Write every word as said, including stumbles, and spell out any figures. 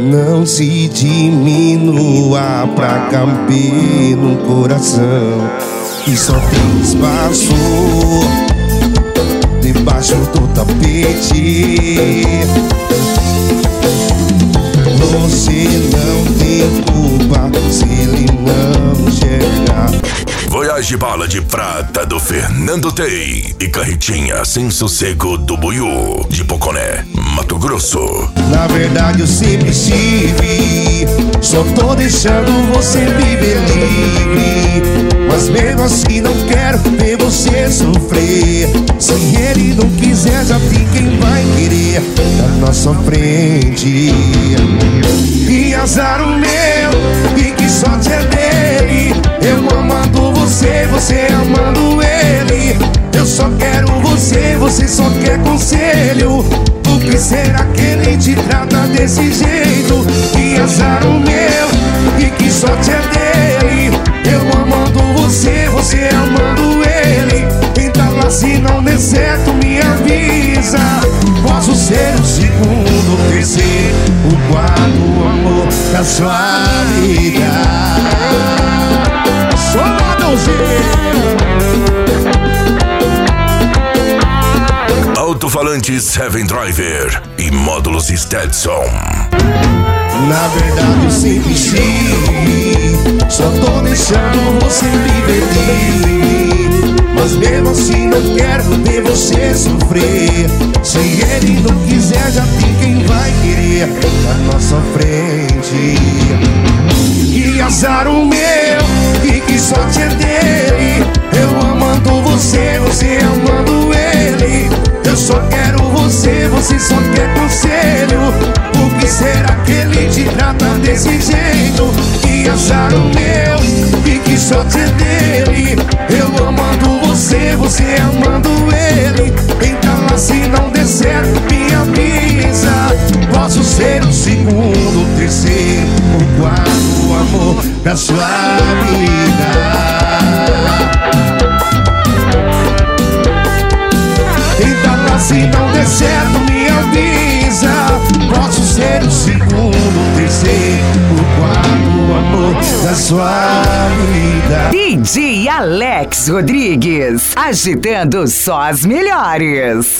não se diminua pra caber num coração que só tem espaço debaixo do tapete. Você não tem culpa se ele não enxergar. Voyage Bala de Prata do Fernando Tei e Carretinha Sem Sossego do Buiú de Poconé, Mato Grosso. Na verdade eu sempre estive, só tô deixando você viver livre. Mas mesmo assim não quero ver você sofrer. Se ele não quiser, já tem quem vai querer na nossa frente. E azar o meu, e que sorte é dele. Eu amando você, você amando ele. Eu só quero você, você só quer conselho. Por que será que ele te trata desse jeito? E azar o meu, e que sorte é dele. Eu amando você, você amando ele. Tenta lá, se não der certo me avisa. Posso ser o segundo, o terceiro, o quarto amor da sua vida. Só Alto-falantes Heaven Driver e módulos Stetson. Na verdade eu sempre estive, só tô deixando você viver livre. Mas mesmo assim não quero ver você sofrer. Se ele não quiser, já tem quem vai querer na nossa frente. E azar o meu, e que sorte é dele. Eu amando você, você amando ele. Eu só quero você, você só quer conselho. Por que será que ele te trata desse jeito? Que azar o meu, e que sorte é dele. Eu amando você, você amando ele. Tenta lá, se não der certo me avisa. Posso ser o segundo, o terceiro, o quarto amor da sua vida. Tenta lá, se não der certo me avisa. Posso ser o segundo, o terceiro, o quarto amor da sua vida. D J Alex Rodrigues, agitando só as melhores.